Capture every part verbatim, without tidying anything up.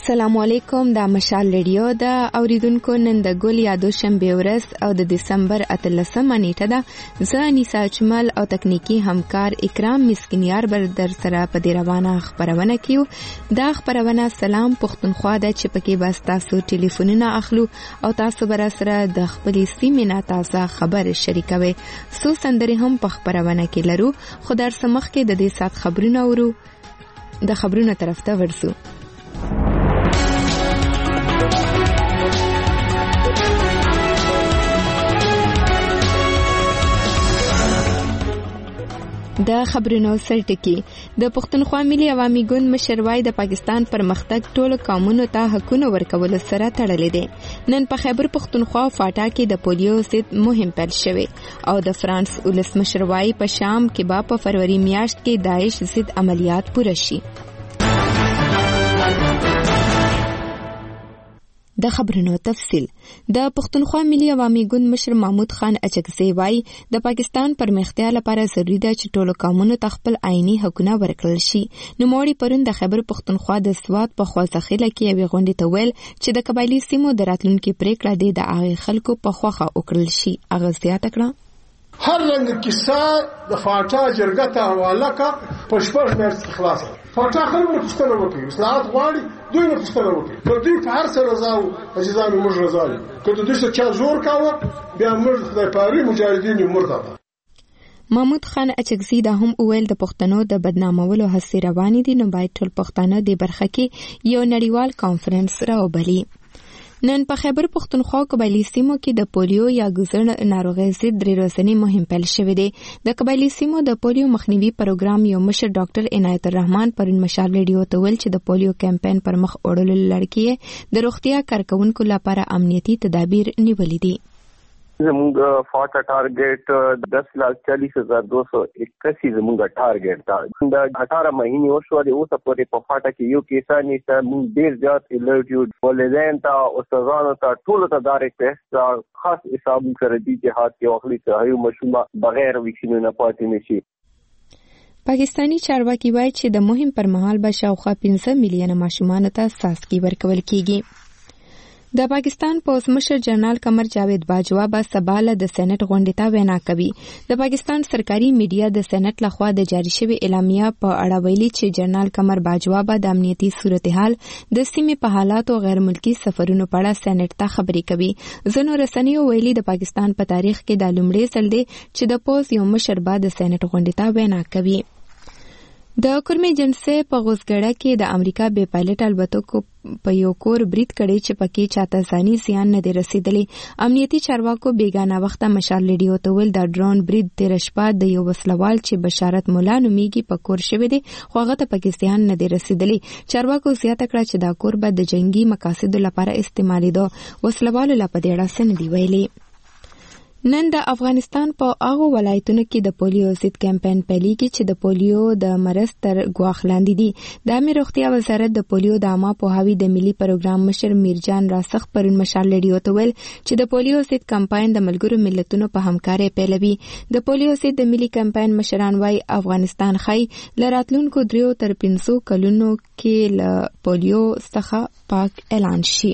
السلام علیکم. دا مشال ریډیو دا اوریدونکو نن د ګل یادو شنبه ورځ او د دسمبر اتلسمه نیټه ده. زه انیسا چمل او تکنیکی همکار اکرام مسکینیار بر در سره په دې روانه خبرونه کیو. دا خبرونه سلام پښتونخوا ده چې پکې بس تاسو ټلیفونونه اخلو او تاسو بر سره د خپل سیمې نه تازه خبر شریکوي. سو سندري هم په خبرونه کې لرو. خو در سمخ کې د دې سات خبرونه ورو د خبرونه طرف ته ورسو. د خبرونو سرټکی د پښتونخوا ملي عوامي ګوند مشر وای د پاکستان پرمختګ ټولو قومونو ته حقونه ورکول سره تړلې دي. نن په خیبر پښتونخوا فاټا کې د پولیو ضد مهم پیل شوی او د فرانس ولس مشر وای په شام کې با په فروری میاشت کې داعش ضد عملیات پوره شي. د خبرونو تفصیل. د پښتونخوا ملي عوامي ګوند مشر محمود خان اچکزی وای د پاکستان پرمختیا لپاره ضروري ده چې ټولو قومونو ته خپل آئینی حقونه ورکړل شي. نو موړي پرون د خیبر پښتونخوا د سواد په خوځخیله کې یو غونډه ته ویل چې د قبایلی سیمو د راتلونکو پریکړه دی د هغه خلکو په خوخه وکړل شي. هغه زیاته کړه هر رنګ کیسه د فاټا جرګه ته حواله کا پښپړ مېرس خلاص فاټا خلک نه پښتنه وکړي اصلاحات غواړي دوی نه پښتنه وکړي په دې په هر سره راځو عزیزانو موږ راځو کله د دې چې زور کاوه بیا موږ د پاري مجاهدین مرتضی. محمود خان اچکزی دا هم اویل د پښتنو د بدنامولو هڅې روانې دي نو باید ټول پښتانه د برخه کې یو نړیوال کانفرنس راوبلي. نن په خیبر پښتونخوا قبایلی سیمو کې د پولیو یا ګزړ ناروغۍ ضد درې ورځنی مهم پیل شوی دی. د قبایلی سیمو د پولیو مخنیوي پروګرام یو مشر ډاکټر عنایت الرحمن پرون مشال ریډیو ته ویل چې د پولیو کمپاین پر مخ وړلو لړکې د روغتیا کارکونکو لپاره امنیتي تدابیر نیولې دي. زمونږ فاټا ټارګټ دس لاکھ چالیس ہزار دو سو اکاسی زمونږ ټارګټ دا د اٹھارہ مہینې وشو د اوسه پورې په فاټا کې یو کیسه نشته. موږ ډیر زیات الرټ ولدین ته او استادانو ته ټول ته دارک ټیسټ خاص حساب سره دي چې هات کې واخلي چې هیو مشومه بغیر ویکسینو نه پاتې نشي. پاکستانی چارواکي وایي چې د مهم پر مهال به شاوخوا پنځه میلیونه ماشومان ته ساسکی ورکول کیږي. د پاکستان پوز مشر جنرال قمر جاوید باجوا به سباله د سېنات غونډې ته وینا کوي. د پاکستان سرکاري میډیا د سېنات لخوا د جاری شوی اعلامیه په اړه ویلي چې جنرال قمر باجوا به د امنیتي صورتحال د سیمې په حالات او غیر ملکی سفرونو په اړه سېنات ته خبرې کوي. ځینو رسنیو ویلي د پاکستان په تاریخ کې د لومړي ځل دی چې د پوز یو مشر به د سېنات غونډې ته وینا کوي. د کورمې جنسه په غوسګړه کې د امریکا بې پایلټ الوتکو په یو کور برید کړي چې پکې چاته ځاني زیان نه دی رسیدلی. امنیتي چارواکو بیګانه وخته مشال ریډیو ته ویل د ډرون برید تیر شپه د یو وسلوال چې بشارت مولا نومیږي په کور شوی دی خو هغه ته پکې زیان نه دی رسیدلی. چارواکو زیاته کړه چې دا کور به د جنگي مقاصدو لپاره استعمالیدو. وسلوالو لا په دې اړه څه نه دی ویلي. نن د افغانستان په هغو ولایتونو کې د پولیو ضد کمپاین پیلېږي چې د پولیو د مرض تر ګواښ لاندې دي. د عامه روغتیا وزارت د پولیو د عامه پوهاوي د ملي پروګرام مشر میرجان راسخ پرون مشال ریډیو ته ویل چې د پولیو ضد کمپاین د ملګرو ملتونو په همکارۍ پیلوي. د پولیو ضد د ملي کمپاین مشران وايي افغانستان خای لراتلونکو دریو تر پنځو کلونو کې له پولیو څخه پاک اعلان شي.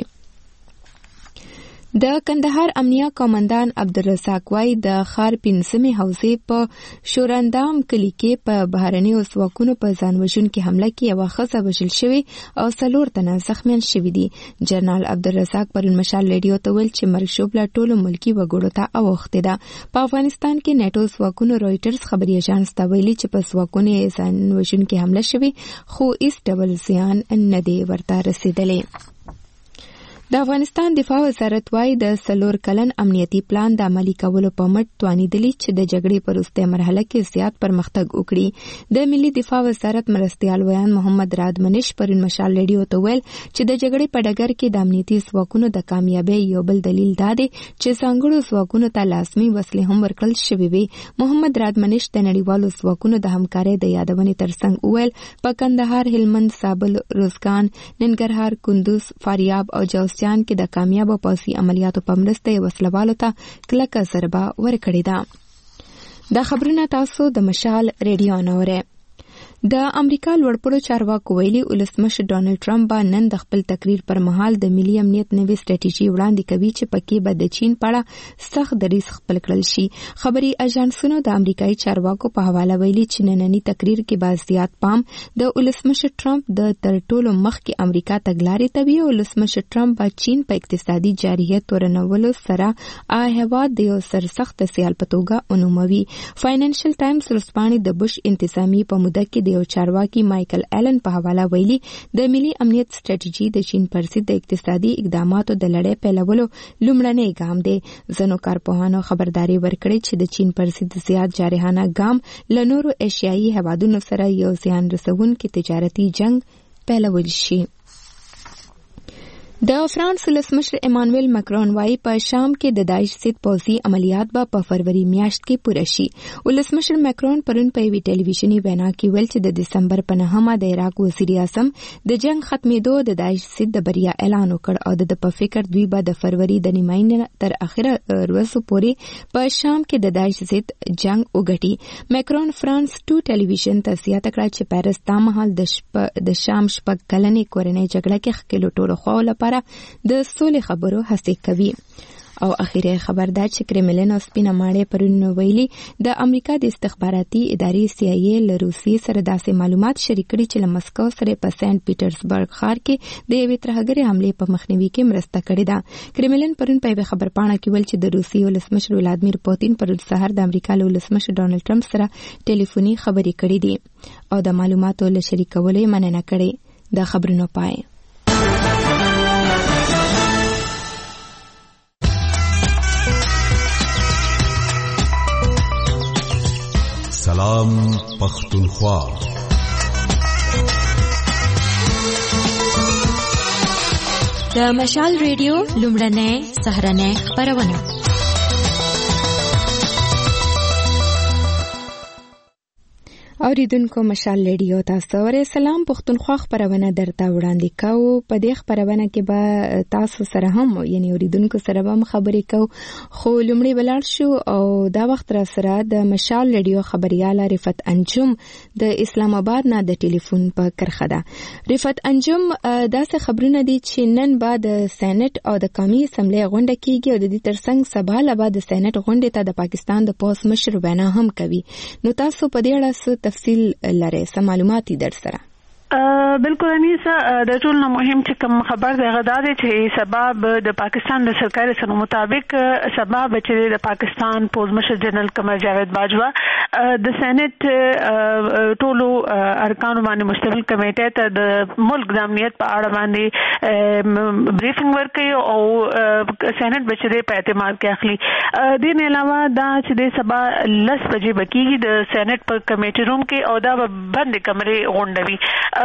د کندهار امنیه قومندان عبدالرزاق وای د خار پنځمې حوزې په شوراندام کلی کې په بهرنیو ځواکونو په ځانوژونکې حمله کې یوه ښځه وژل شوې او څلور تنه زخمیان شوي دي. جنرال عبدالرزاق پرون مشال ریډیو ته ویل چې مرګ ژوبله ټولو ملکي وګړو ته اوښتې ده. په افغانستان کې نیټو ځواکونو رویټرز خبري اژانس ته ویلي چې په ځواکونو یې ځانوژونکې حمله شوې خو هیڅ ډول زیان نه دی ورته رسیدلی. د افغانستان دفاع وزارت وايي د څلور کلن امنیتي پلان د عملي کولو په مټ توانیدلی چې د جګړې په وروستۍ مرحله کې زیات پرمختګ وکړي. د ملي دفاع وزارت مرستیال ویان محمد راد منش پرون مشال ریډیو ته ویل چې د جګړې په ډګر کې د امنیتي ځواکونو د کامیابۍ یو بل دلیل دا دی چې ځانګړو ځواکونو ته لازمي وسلې هم ورکړل شوې وي. محمد راد منش د نړیوالو ځواکونو د همکارۍ د یادونې ترڅنګ ویل په کندهار، هلمند، زابل، روزګان، ننګرهار، کندوز، فاریاب او جوزجان کې د کامیابو پوځي عملیاتو په مرسته یې وسلوالو ته کلکه ضربه ورکړې ده. دا خبرونه تاسو د مشال ریډیو نه اورئ. د امریکا لوړپوړو چارواکو ویلي ولسمشر ډانلډ ټرمپ به نن د خپل تقریر پر مهال د ملي امنیت نوې سټریټیژي وړاندې کوي چې پکې به د چین په اړه سخت دریځ خپل کړل شي. خبري اژانسونو د امریکایي چارواکو په حواله ویلي چې نننی تقریر کې به زیات پام د ولسمشر ټرمپ د تر ټولو مخکې امریکا تګلارې ته وي. ولسمشر ټرمپ به چین په اقتصادي جارحیت ورنولو سره آ هیواد د یو سرسخت سیال په توګه ونوموي. فاینانشل ټایمز ورځپاڼې د بش انتظامی په موده کې د یو چارواکي مایکل ایلن په حواله ویلي د ملي امنیت سټریټیژي د چین پر ضد د اقتصادي اقداماتو د لړۍ پیلولو لومړنی ګام دی. ځینو کارپوهانو خبرداري ورکړې چې د چین پر ضد زیات جارحانه ګام له نورو ایشیایي هیوادونو سره یو زیان رسونکي تجارتي جنگ پیلول شي. د فرانس ولسمشر ایمانویل مکرون وايي په شام کې د داعش ضد پوځي عملیات به په فروری میاشت کې پوره شي. ولسمشر مکرون پرون په یوې ټلویزیوني وینا کې ویل چې د دسمبر په نهمه د عراق وزیر اعظم د جنگ ختمېدو د داعش ضد د بریا اعلان وکړ او د په فکر دوی به د فروری د نیمايي تر اخره ورځو پورې په شام کې د داعش ضد جنگ وګټي. مکرون فرانس ټو ټلویزیون ته زیاته کړه چې پیرس دا مهال د د شام شپږ کلنې کورنۍ جګړه کې ښکېلو ټولو خواو لپاره د سولې خبرو هڅې کوي. او اخیری خبر دا چې کرملین او سپینه ماڼۍ پرون ویلي د امریکا د استخباراتي ادارې سی آی ای له روسیې سره داسې معلومات شریک کړي چې له مسکو سره په سنت پیټرزبرګ ښار کې د یوې ترهګرې حملې په مخنیوي کې مرسته کړې ده. کرملین پرون په یوه خبرپاڼه کې ویل چې د روسیې ولسمشر ولادمیر پوتین پرون سهار د امریکا له ولسمشر ډانلډ ټرمپ سره ټلیفوني خبرې کړې دي او د معلوماتو له شریکولو یې مننه کړې. د خبرونو پای. سلام پختونخوا. د مشال ریډیو لومړنۍ سهارنۍ خبرونه. اوریدونکو مشال ریډیو تاسو ورې سلام پختونخوا خبرونه درته وړاندې کوو. په دې خبرونه کې به تاسو سره هم یعنی اوریدونکو سره به خبرې کوو خو لومړی بلار شو او دا وخت را سره د مشال ریډیو خبرياله رفت انجم د اسلام آباد نه د ټلیفون په کرخه ده. رفت انجم داسې خبرونه دي چې نن بعد د سېنات او د قومي اسمبلی غونډه کیږي او د دې ترڅنګ سبا له بعد د سېنات غونډې ته د پاکستان د پوس مشر وینا هم کوي. نو تاسو په دې اړه تفصیل لري سم معلومات در سره؟ بالکل انیسا د ټول نو مهم چې کوم خبر دی غدا دی چې سبب د پاکستان د سرکاري سنو مطابق سبب چې د پاکستان پوز مشر جنرال قمر جاوید باجوا د سېنات ټولو ارکانو باندې مشتمل کمیټه ته د ملک د امنیت په اړه باندې بریفینګ ورکړي او سېنات بچره په اعتماد کې اخلي. د نه علاوه دا چې د سبا لس بجې بکیږي د سېنات په کمیټه روم کې او دا بند کمرې غونډوي.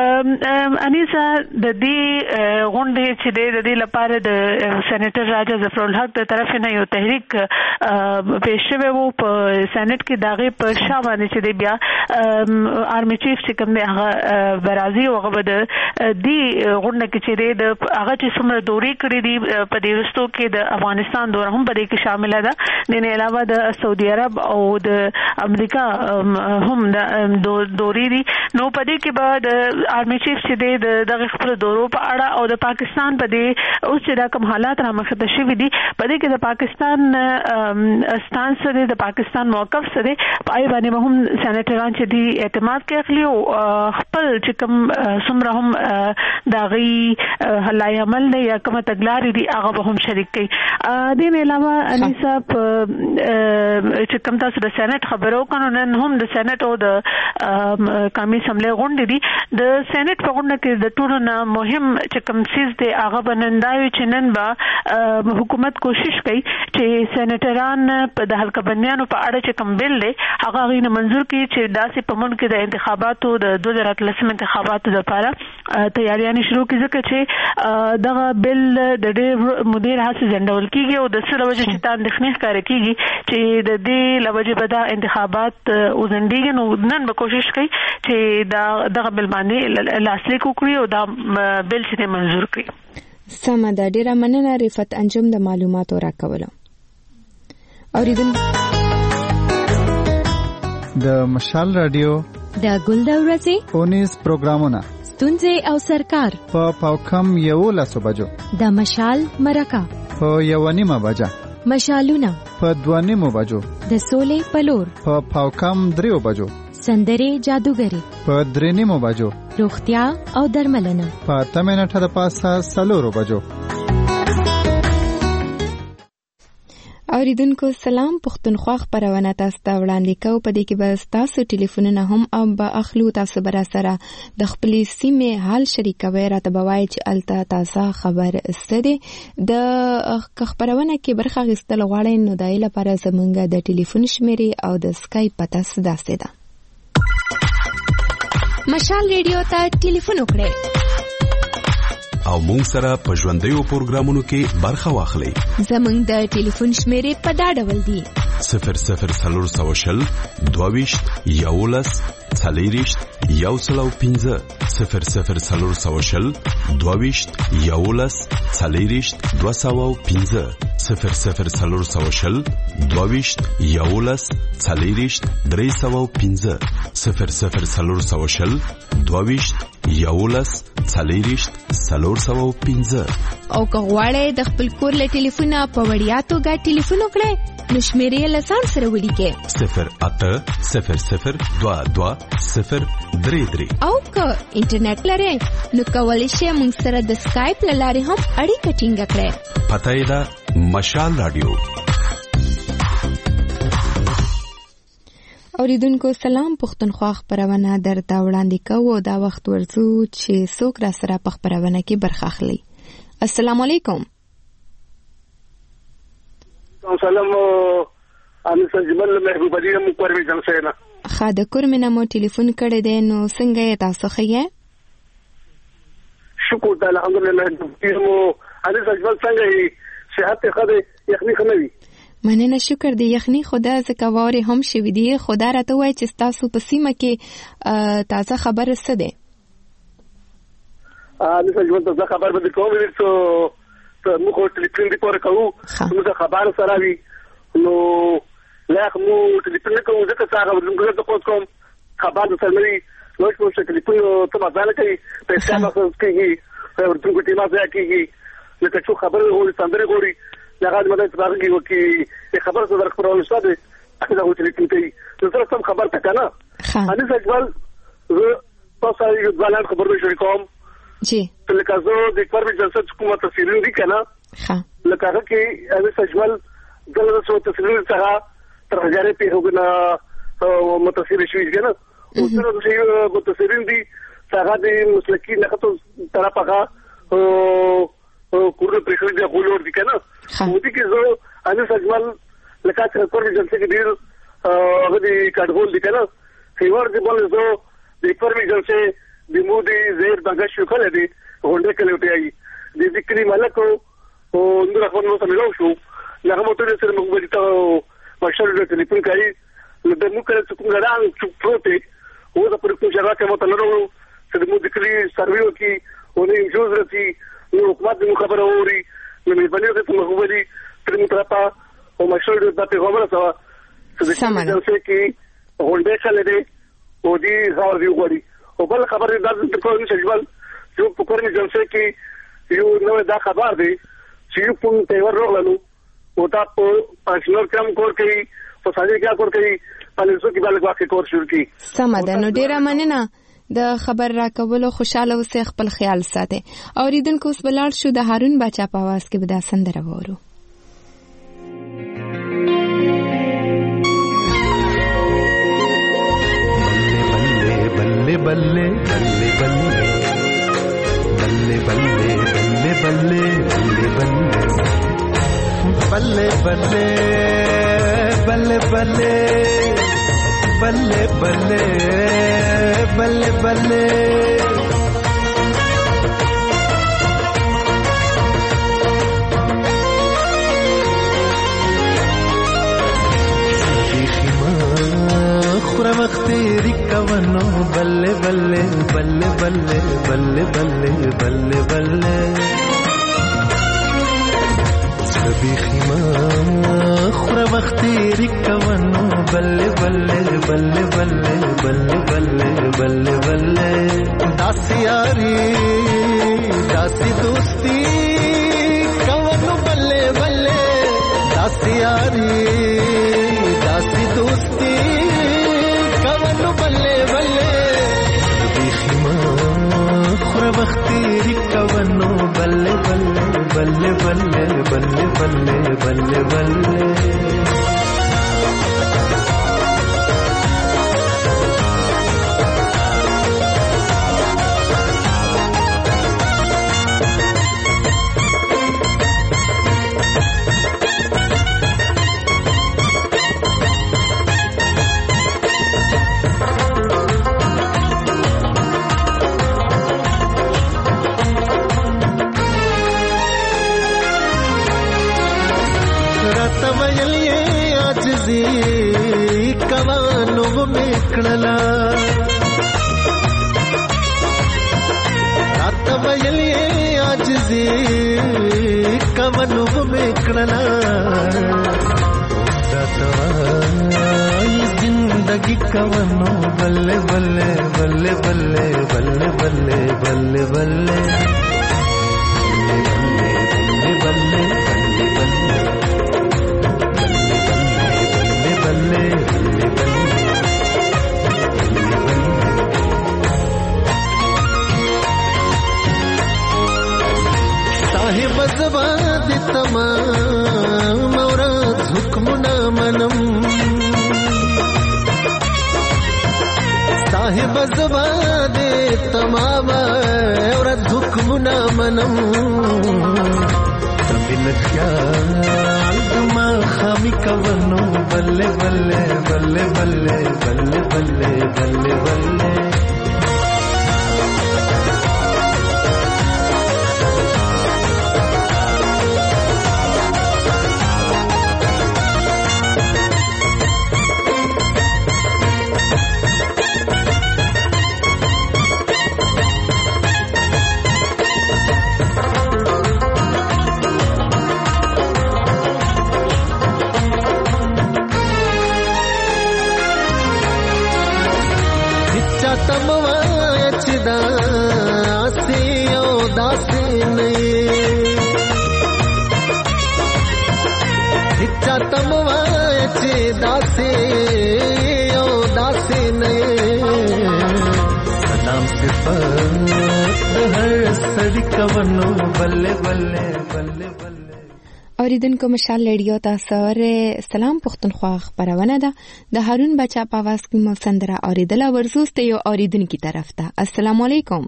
انیسا د دې غونډې چې د دې لپاره د سېنیټر راجا ظفر الحق د طرف نه یو تحریک پیش شوی وو په سېنات کې داغه په شابه چې بیا آرمي چیف چې کوم دی هغه برازي او هغه د دې غونډه کې چې د هغه چې څومره دوري کړې دي په دې رستو کې د افغانستان دوره هم په دې کې شامل ده. د نه علاوه د سعودي عرب او د امریکا هم د دوري دي. نو په دې کې به د آرمي چیف چې د دغه خپل دورو په اړه او د پاکستان په دې اوس چې دا کوم حالات را مخته شوي دي په دې کې د پاکستان ستانس سره د پاکستان موقف سره پای باندې هم سېنیټران چې دی اعتماد کوي خپل خپل چې کوم څومره هم دغه حلای عمل نه یا کوم تګلارې دي هغه به هم شریک کوي. د دې علاوه انیسا چې کوم تاسو د سېنات خبرو کړو نن هم د سېنات او د قومي اسمبلی غونډې دي. د سېنات په غونډه کې د ټولو نه مهم چې کوم څیز دی هغه بننداوي چې نن به حکومت کوشش کوي چې سېنیټران په د حلقه بندیانو په اړه چې کوم بل دی هغه غوښنه منزور کړي چې داسې په ملک کې د انتخاباتو د دوه هزار اتلس انتخاباتو لپاره تیاریاں شروع کړي ځکه چې دغه بل د ډېر مدیر هڅه ځندول کیږي او د سره وجه چې تان دښنه ښکار کیږي چې د دې لوجه به دا انتخابات وزندګي نو نن به کوشش کوي چې دا دغه بل باندې لاسلیک وکړي او دا بل چې منزور کړي. سمه ده ډیره مننه رفت انجم د معلوماتو راکولو. اوریدل د مشال رادیو د ګل د ورځې اونیز پروګرامونه ستونزې او سرکار په پاوکم یو لسو بجو د مشال مرکه په یو نیمه بجه مشالونه په دوه نیمو بجو د سولې پلور په پاوکم دریو بجو سندرې جادوګری په درې نیمو بجو روغتیا او درملنه په اته منټه د پاسه څلورو بجو. اوریدونکو سلام، پښتونخوا خبرونه تاسو ته وړاندې کوو. په دې کې به تاسو ټلیفونونه هم ام به اخلو. تاسو به سره د خپلې سیمې حال شریکوي، راته به وایي چې الته تازه خبر څه دی. د خبرونه کې برخه اخیستل غواړئ نو د دې لپاره زموږ د ټلیفون شمیرې او د اسکایپ پته داسې ده. مشال ریډیو ته ټلیفون وکړئ او مونږ سره په ژوندیو پروګرامونو کې برخه واخلئ. زموږ د ټلیفون شمیرې په دا ډول دي: صفر صفر څلور سوه شل دوهویشت یولس څلېرویشت یو سل او پنځه صفر صفر څلور سوه شل دوهویشت یولس څلېرویشت دوه سوه او پنځه صفر صفر څلور سوه شل دوهویشت یولس څلېرویشت درې سوه او پنځه صفر صفر څلور سوه شل دوهویشت یولس څلېرویشت څلور سوه او پنځه. او که غواړئ د خپل کور له ټلیفونه په وړیا توګه ټلیفون وکړئ نو شمیرې له ځان سره ولیکئ: صفر اته صفر صفر دوه دوه صفر درې درې. او که انټرنیټ لرئ نو کولی شئ موږ سره د اسکایپ له لارې هم اړیکه ټینګه کړئ. پته یې ده مشال رادیو. اوریدونکو سلام، پښتونخوا خبرونه درته وړاندې کوو. دا وخت ورځو چې څوک را سره په خبرونه کې برخه اخلي. السلام علیکم. سلام، انا سجمل محبوب علي مقربي جنسینا. خاده کورمنه مو ټلیفون کړی دی، نو څنګه یې تاسو ښه؟ شکر تعالی الحمدلله. مو انا سجمل څنګه یې؟ صحت ښه دی؟ یخني ښه نه وي؟ مننه، شکر دی. یخني خدا ځکه واورې هم شوي دي. خدا راته وایي چې تاسو په سیمه کې تازه خبر څه دی؟ انا سجمل تازه خبر به کوم چې ته موږ ټلیفون دی پورې کوو، موږ خبر سره وي نو لا مو ټلیفون کوو ځکه څنګه موږ ته پوس کوم خبر سره لري نو چې ټلیفون ته مازال کوي پیسې ما څه کوي ورته کوي ما ځای کوي نو که څو خبر وي څنګه غوړي هغه د مدد راغلی و چې خبر څه درکړو استاد هغه د ټلیفون کوي نو سره سم خبر تا کنه. انا سجمل زه تاسو یو ځلان خبرو شریک کوم جی لکه زه د پرمې جلسه حکومت تفصیلي دي کنه ها لکه هغه کې انا سجمل دغه څه تفصیلي څنګه تر هزاره په هغه متصل شي کنه او سره د شی متصلین دي څنګه د مسلکی نه ته طرفه او کورن پرېخلي دی غولور دي کنه او دي کې زه انا سجمل لکه چې پرمې جلسه کې ډیر هغه دي کډګول دي کنه فیور دی بل زه د پرمې جلسه د مودي زیر دغه شو کله دي غونډه کله وتاي د ذکرې ملک او اندر خپل نو سملو شو هغه موټر سره موږ ته مشر د ټلیفون کوي نو د موږ کله څوک غران څوک پروت او د پر کوم شراکه مو ته لرو چې د مو ذکرې سرویو کې او نه جوز رسي نو حکومت د خبره اوري نو مې باندې ته موږ ولي تر مو طرفه او مشر د پیغمبر سره چې د څه کې غونډه کله دي او دي زاور دی غوړي او بل خبر دا د کوم شجبل چې په کورنۍ جلسه کې یو نو دا خبر دی چې یو په تیور روغلو او دا په پښنور کم کور کوي په ساجي کې کور کوي په لسو کې بل واقع کور شروع کی. سمه ده، نو ډیره مننه د خبر راکولو. خوشاله اوسئ، خپل خیال ساتئ. اوریدونکو اوس بلار شو د هارون بچا په आवाज کې به دا سندره وورو. बल्ले बल्ले बल्ले बल्ले बल्ले बल्ले बल्ले बल्ले बल्ले बल्ले बल्ले बल्ले बल्ले बल्ले बल्ले बल्ले خورا مختیری کوانو بلے بلے بلے بلے بلے بلے بلے بلے سبی خیمہ خور وختي ریکونو بلې بلې بلې بلې بلې بلې بلې بلې داسې یاري داسې دوستي کوونو بلې بلې داسې یاري داسې دوستي کوونو بلې بلې بیخي ما خور وختي ریکونو بلې بلې بلې بلې بلې بلې بلې بلې کمانو میکړلا رات ویلې عاجزي کمانو میکړلا دتوای زندگی کمانو بلې بلې بلې بلې بلې بلې بلې بلې بلې صاحب زباد تمام اورات حکمنا منم صاحب زباد تمام اورات حکمنا منم تبن خیال دما خامی کونو بلے بلے بلے بلے بلے بلے بلے بلے اوریدونکو مشال ریډیو تاسو ره سلام پښتونخوا خبرونه ده د هارون بچا په आवाज کې مو سندره اوریدله ورزوسته یو اوریدونکو طرف ته السلام علیکم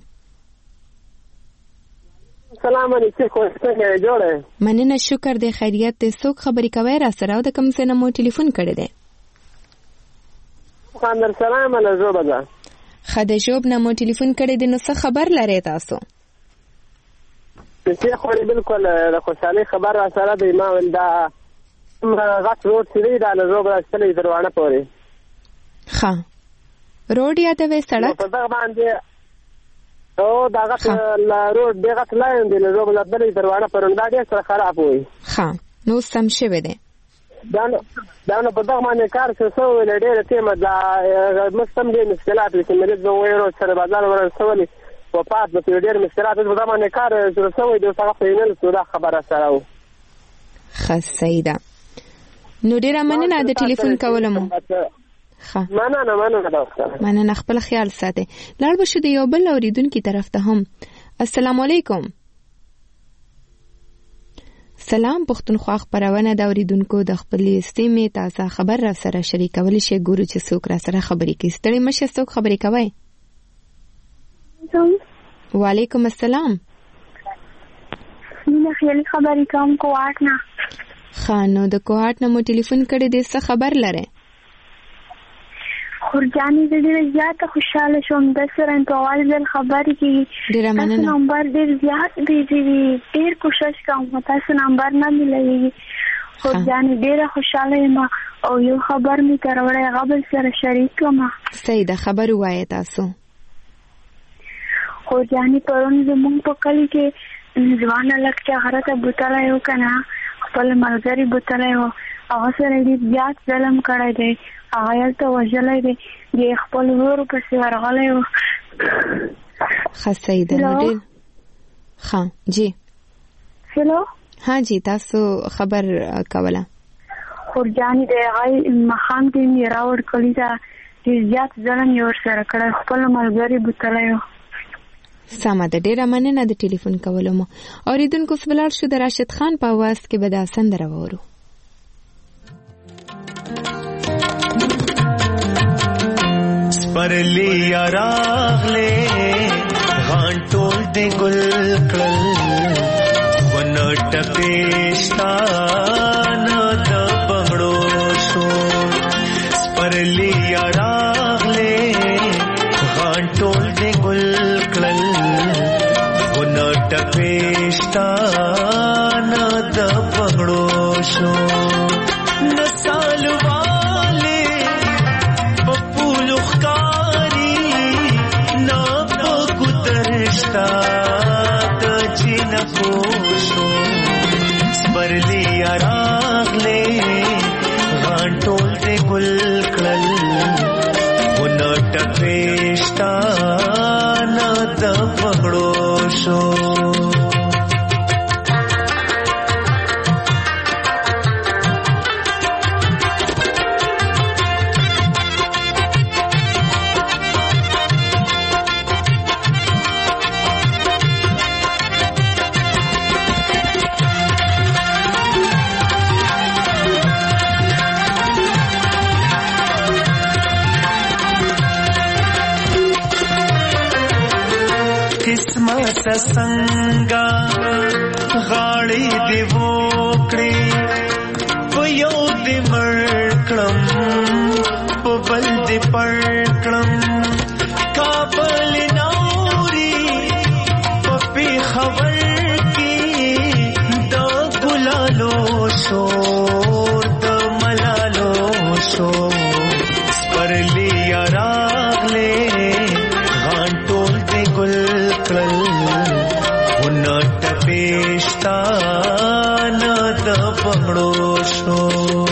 سلام علیکم څنګه جوړه مننه شکر دې خیریت دې څوک خبرې کوي را سره او د کوم څه نه مو ټلیفون کړی دی خاندر سلام علیکم زوبدا خدای جوب نه مو ټلیفون کړی دی نو څه خبر لري تاسو چې خو بالکل د خوشحالي خبر را سره دی ما ولدا غټ روډ سری دا له زوبدا ستلې دروانه پورې ها روډ یادوي سړک په دغه باندې او دا غټ روډ دی غټ لاین دی له زوبدا ستلې دروانه پورې دا ډېر سره خراب وي ها نو سم شوه دی دا دا نو په دغه باندې کار څه سو ول ډېر تیمه دا مستم دې مشکلات چې مریض نو وایو سره بازار ورسولې وفات په ډېر مشکلات په دغه باندې کار څه سو دی څنګه فینل سودا خبره سره و خسیدا نو ډېر مننه د ټلیفون کولم ها مننه مننه ډاکټر مننه خپل خیال ساتئ لاړ بشو د یو بل اوریدونکو طرف ته هم السلام علیکم سلام پښتونخوا خبرونه د اوریدونکو د خپلې سیمې تازه خبر را سره شریکول شي ګورو چې څوک را سره خبرې کوي ستړي مشه څوک خبرې کوي وعلیکم السلام مینه خیالي خبرې کوم کوهاټ نه خانو د کوهاټ نه مو ټلیفون کړی دی څه خبر لره خورجانې زه ډېره زیاته خوشحاله شوم د سره په اول ځل خبرې کېږي تاسو نمبر ډېر زیات بیزي وي ډېر کوشش کوم تاسو نمبر نه ملوي خورجانې ډېره خوشحاله یم او یو خبر مې تر وړه هغه بل سره شریک کوم صحیح ده خبر وایه تاسو خورجانې پرون زموږ په کلي کې ځوان هلک چې هغه ته بوتلی و که نه خپل ملګري بوتلی و هغه سره ډېر زیات ظلم کړی دی. هغه هلته وژلی دی. د خپل ورور پسې ورغلی و. ښه صحیح ده. نو ډېر ښه. جی هلو. ها جی تاسو خبر کوله. خورجانې د هغه ماښام کې مې راورکړي ده. ډېر زیات ظلم یې ورسره کړی. خپل ملګري بوتلی و. سمه ده. ډېره مننه د ټلیفون کولو مو. اورېدونکو اوس ولاړ شو د راشد خان په اواز کې به دا سندره واورو. سپرلی راغلې غانټول دې ګل کړل ونټ پېشتا نه د بغړو شو. سپرلی راغلې غانټول دې ګل کړل ونټ پېشتا نه د بغړو شو. نسال والے پپول خکاری نا پکترشتا د جن کوشو. سپرلی راغلې غانټول دې ګل کړل ونټ پېشتا نه د بغړو شو. سنگا غاړې دی وکړې په یو دی مړکړم په بل دی پړکړم. کابل نوري په پېښور کې د ګلالو شور د ملالو شور. سپرلی راغلې غانټول دی ګل کړل ونټ پېشتا نه د بغړو شو.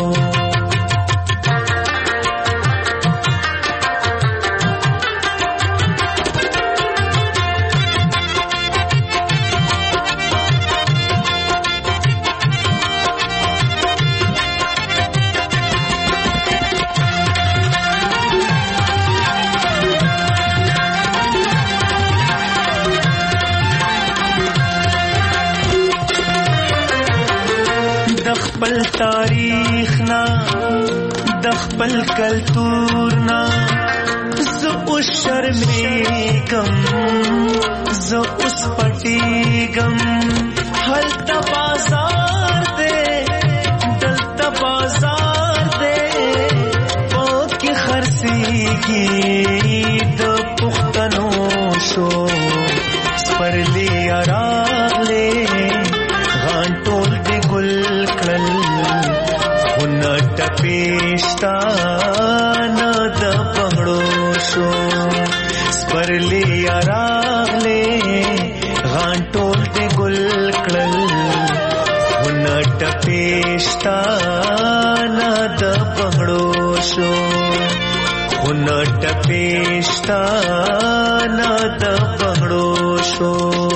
خپل تاریخ نا د خپل کلتور نا زه اوس شرمېږم زه اوس پټېږم. هلته بازار دی دلته بازار دی پکې خرڅېږي د پښتنو شو. سپرلی راغلې غانټول دې ګل کړل ونټ پېشتا نه د بغړو شو. سپرلی راغلې غانټول دې ګل کړل ونټ پېشتا نه د بغړو شو. ونټ پېشتا نه د بغړو شو.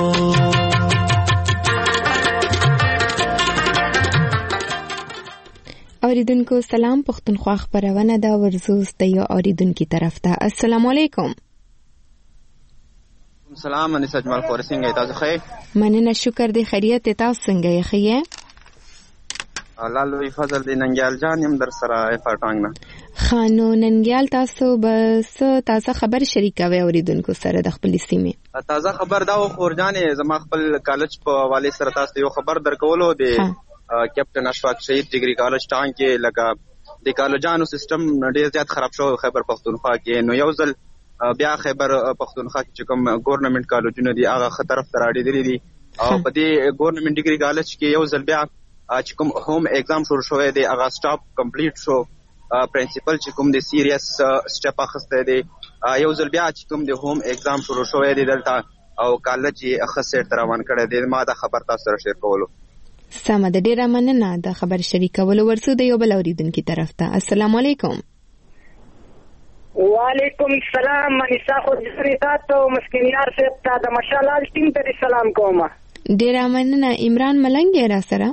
اوریدونکو سلام. پښتونخوا خبرونه دا ورزوز د یو اوریدونکو طرف ته. السلام علیکم. سلام انیس اجمل خور څنګه تاسو ښه؟ مننه شکر دې خیریت تاسو څنګه یې ښه؟ الله لوی فضل دې ننګیال جان يم در سره پټانګ نه. خانو ننګیال تاسو بس تازه خبر شریکوي اوریدونکو سره د خپل سیمه. تازه خبر دا خورجانې زما خپل کالج په حواله سره تاسو یو خبر درکولو دی. کیپټن اشفاق شهید ډیګری کالج ټانګ کې لکه د کالجانو سیستم ډیر زیات خراب شو خیبر پختونخوا کې. نو یو ځل بیا خیبر پختونخوا کې کوم ګورنمنت کالجونه دي هغه خطرف تر اړې دي او په دې ګورنمنت ډیګری کالج کې یو ځل بیا چې کوم هوم ایگزام شروع شوی دی هغه سټاپ کمپلیټ شو. پرنسپل چې کوم د سیریس سټپ اخسته دی یو ځل بیا چې کوم د هوم ایگزام شروع شوی دی دلته او کالج یې اخسه تر روان کړی دی. ما دا خبر تاسو سره شیر کولو. سمه ده، ډیره مننه د خبر شریکولو. ورسو د یو بل اوریدونکي طرف ته. السلام علیکم. وعلیکم السلام. منیسا خورجری تاسو مسکینیار صاحب ته د مشالال ټیم ته سلام کوم. ډیره مننه. عمران ملنګ را سره.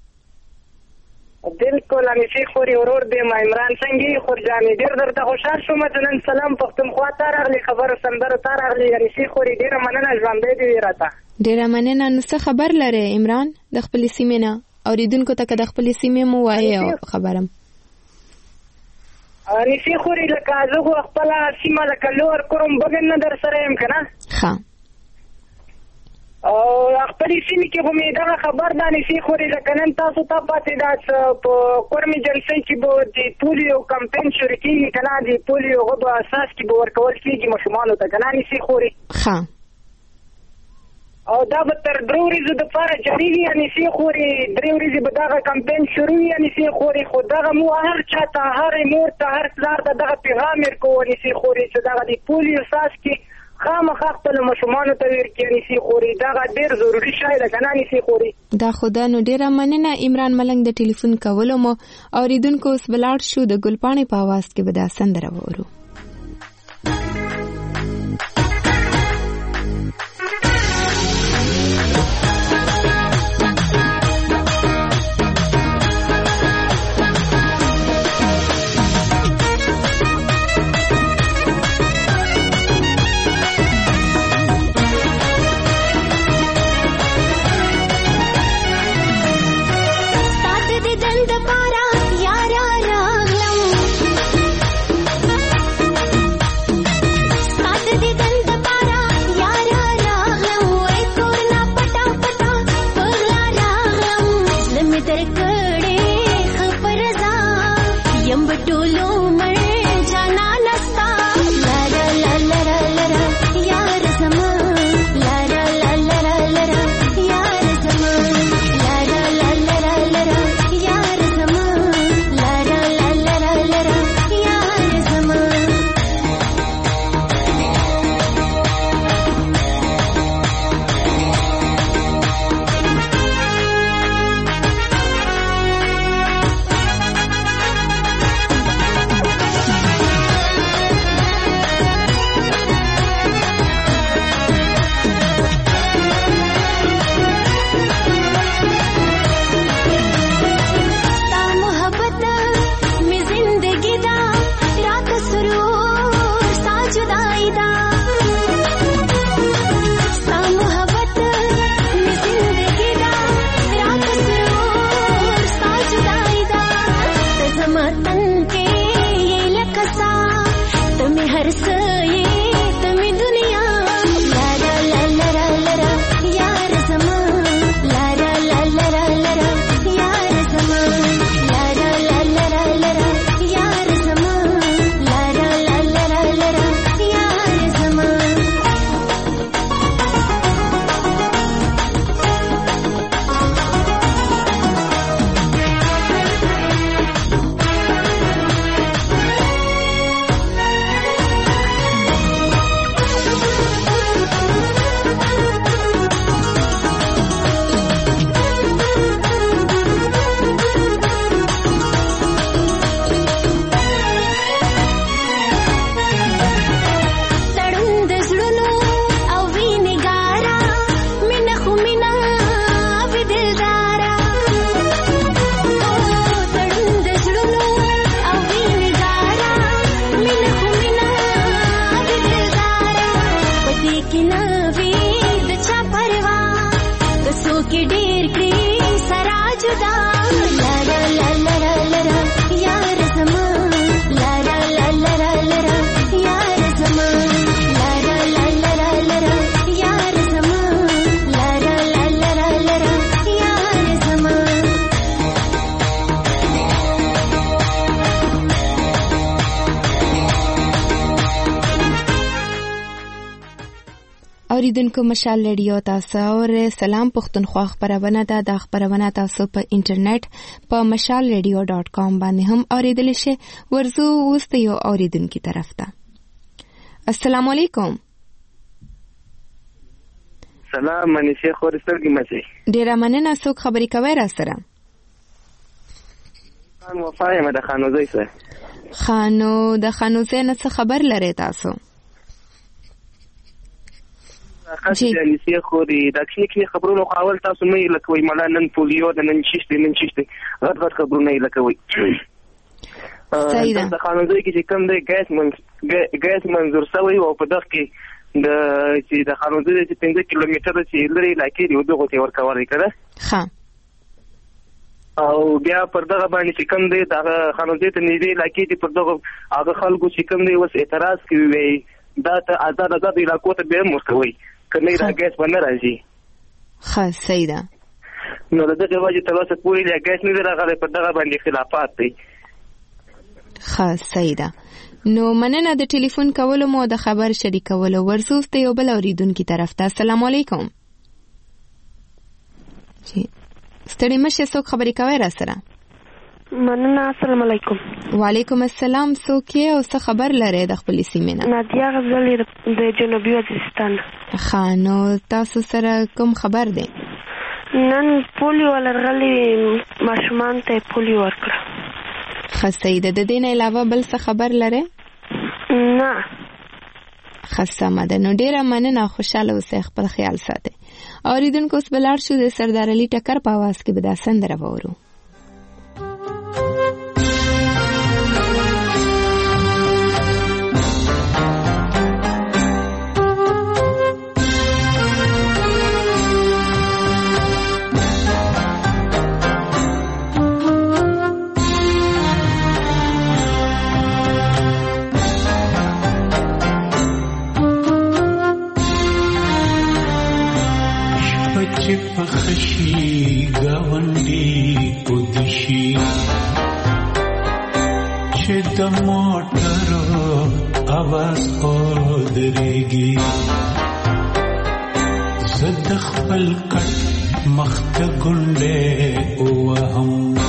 بالکل انیسی خوري ورور دی ما عمران څنګه خورجانې ډیر درته خوشحال شوم چې نن سلام پختونخوا ته راغلی خبر سندره ته راغلی. انیسی خوري ډیره مننه ژوندۍ دی راته. ډیره مننه. نو څه خبر لري عمران د خپل سیمې نه؟ اوریدونکو ته د خپل سیمې مو وایي او خبرم. انیسی خوري لکه زه خپل سیمه لکه لور کوم بګن نه در سره يم کنه. ها او خپل سیمه کې هم دا خبر ده انیسی خوري لکه نن تاسو ته پاتې ده په کورمي جلسې کې به د پولیو کمپاین شروع کیږي کنه. د پولیو غو اساس کې به ورکول کیږي مشمانو ته کنه انیسی خوري. ها او دا به تر درو ورځې د پاره جاری وي انیسی خوري. درې ورځې به دغه کمپاین شروع وي انیسی خوري. خو دغه مو هر چاته هر مور ته هر پلار ته دغه پیغام ورکو انیسی خوري چې دغه د پولیو اساس کې خامخا خپل مشمانو ته ورکړي انیسی خوري. دغه ډیر ضروری شی ده کنه انیسی خوري. دا خدا نو ډیره مننه عمران ملنګ د ټلیفون کولو مو. اوریدونکو اوس بلاړ شو د ګلپاڼې په आवाज کې به دا سندره وورو. اوریدونکو مشال ریډیو تاسو اور سلام پښتونخوا خبرونه ده. د خبرونه تاسو په انټرنیټ په مشال ریډیو ډاٹ کام باندې هم اوریدل شئ. ورزو اوس ته یو اوریدونکو طرف ته. السلام علیکم. سلام منیشه خور سترګې مچي. ډیره مننه. څوک خبرې کوي را سره؟ خان وفا یم د خانوزۍ سره. خانو د خانوزۍ نه څه خبر لرئ تاسو؟ جی منیشه خوري د کښې خبرونو خو اول تاسو مې لکوي مړه نن پولیو د نن شیشتې نن شیشتې غټ غټ خبرونه یې لکوي. صحیح ده. د خانوزۍ کې چې کوم دی ګیس ګیس منظور شوی او په دغه کې د چې د خانوزۍ چې پنځه کیلومتره چې لري علاقې دی دغه ته ورکوي کړه. ښه. او بیا پر دغه باندې چې کوم دی دغه خانوزۍ ته نږدې علاقې دي پر دغه هغه خلکو چې کوم دی اوس اعتراض کوي وي دا ته آزاد آزاد علاقو ته به ورکوي کنه دا ګیس باندې راځي. ښه صحیح ده. نو دغه وجه تر اوسه پورې دا ګیس نه راغلی پر دغه باندې خلافات دي. ښه صحیح ده. نو مننه د ټلیفون کولو مو د خبر شریکولو. ورسوس ته یو بل اوریدونکي طرف ته. السلام علیکم. جی ستړي مشه. څوک خبرې کوي را سره؟ مننه. السلام علیکم. وعلیکم السلام. څوک یې او څه خبر لرئ د خپل سیمې نه؟ نادیه غزل د جنوبي وزیرستان. ښه نو تاسو سره کوم خبر دی؟ نن پولیو ولرغلي ماشومان ته پولیو ورکړه. ښه صحیح ده. د دې نه علاوه بل څه خبر لرئ؟ نه. ښه سمه ده. نو ډیره مننه. خوشحاله اوسئ. خپل خیال ساتئ. اوریدونکو اوس به لاړ شو د سردار علي ټکر په اواز کې به دا سندره واورو. چې پخشي گاونډي پودشي چې د موټرو اواز اورېږي زه د خپل کټ مخته ګونډې ووهم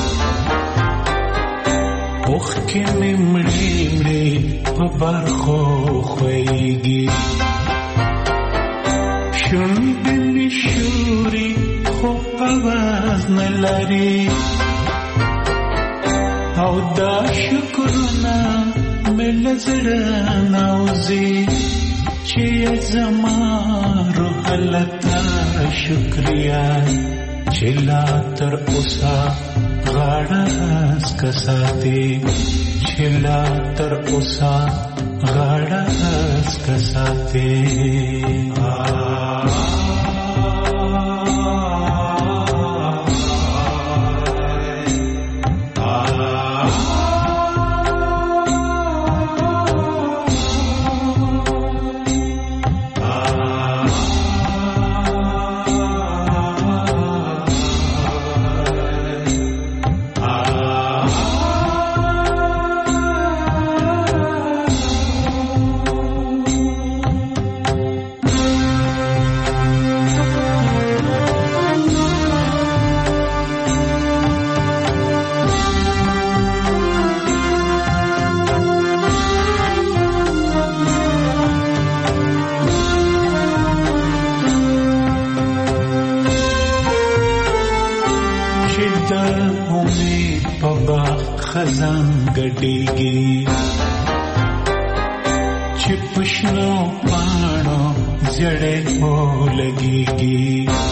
اوښکې مې مړې مړې په برخو خوېږي شونډې مې شوري خو اواز نه لري او دا شکرونه مې له زړه نه وځي چې زما روح لته شکریا چې لا تر اوسه غاړه هسکه ساتي چې لا تر اوسه غاړه هسکه ساتي. خزان ګډېږي چې پښنو پاڼو زړې هو لګېږي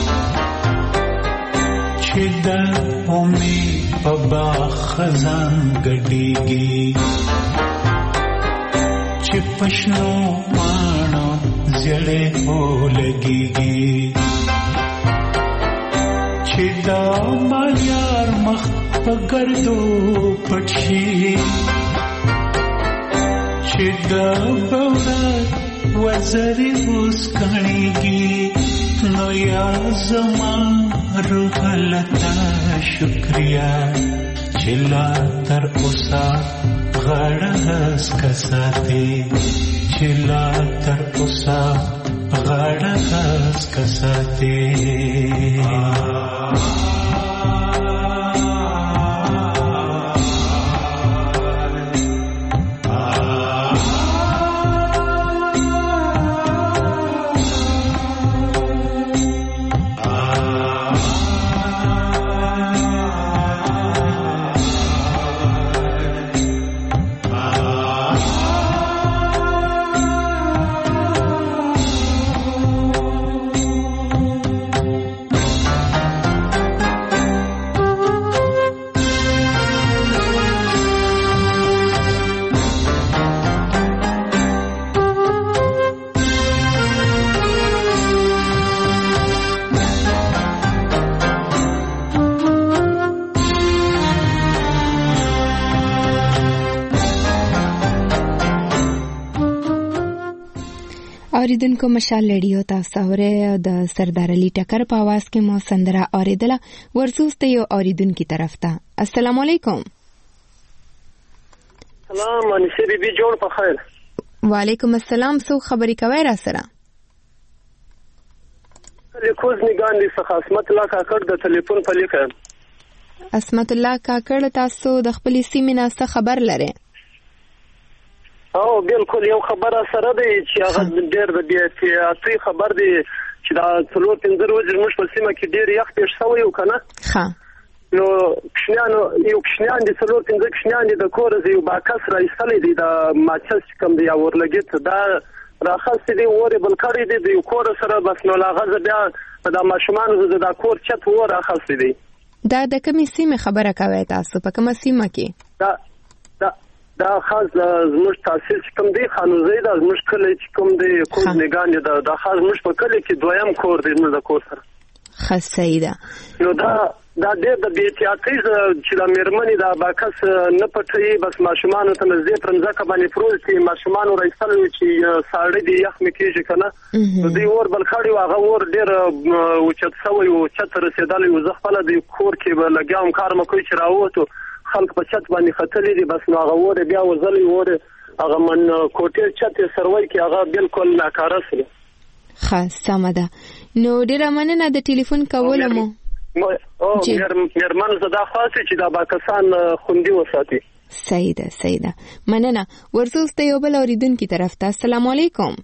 چې د امید په باغ خزان ګډېږي چې پښنو پاڼو زړې هو لګېږي چې دا مالیار مخ په ګردو پټ شي چې دا بورات وزرې اوس کڼېږي نو یا زما روح لته شکریا چې لا تر اوسه غاړه هسکه ساتي چې لا تر اوسه غاړه هسکه ساتي. اوریدونکو مشال لړیو تاسو اوره د سردار علي ټکر په आवाज کې مو سندره اوریدله. ورزوسته یو اوریدونکو طرف ته. السلام علیکم. سلام انیسه بی بی جوړ په خیر. وعلیکم السلام. سو خبرې کوي را سره؟ لیکوز نگان دي څخه اسمت الله کاکړ د ټلیفون په لیکه. اسمت الله کاکړ تاسو د خپل سیمې نه څه خبر لرئ؟ او بالکل یو خبره سره دی چې هغه ډېر د دې اصلي خبر دی چې دا څلور پنځه ورځې موږ په سیمه کې ډېر یخ پېښ شوی و که نه. ښه نو کشمیانو یو کشمیان دي څلور پنځه کشمیان دي د کوره یو باکس راایستلی دی د ماچس چې کوم دی یا اورلګیت دا راخاستې دی اورې بل کړی دی د یو کوره سره بس نو له هغه زه بیا د ماشومانو زه دا کور چت اور راخاستې دی. دا د کومې سیمې خبره کوئ تاسو؟ په کومه سیمه کې؟ دا دا دا خاص زموږ تحصیل چې کوم دی خانوزی دا زموږ کلی چې کوم دی کوز نگان دی دا خاص زموږ په کلی کې دویم کور دی زموږ د کور سره. ښه صحیح ده. نو دا دا ډېر د بې احتیاطۍ چې د مېرمنې دا باکس نه پټوي بس ماشومانو ته نږدې پر مځکه باندې پروت دي ماشومانو راایستلی وي چې ساړه دي یخ مې کېږي که نه نو دوی اور بل کړی و هغه اور ډېر اوچت شوی و چت رسېدلی و زه خپله د کور کې به لګیا وم کار مه کوي چې راووتو خلک په چت باندې ختلي دي بس نو هغه اور یې بیا وځلی اور هغه من کوټې چت یې سروی کې هغه بالکل ناکاره سوی. ښه سمه ده. نو ډېره مننه د ټلیفون کولو مو. او مېرمن زه دا خواستې چې دا باکسان خوندي وساتي. صحیح ده صحیح ده. مننه. ورزوسته یو بل اوریدونکي طرف ته. السلام علیکم.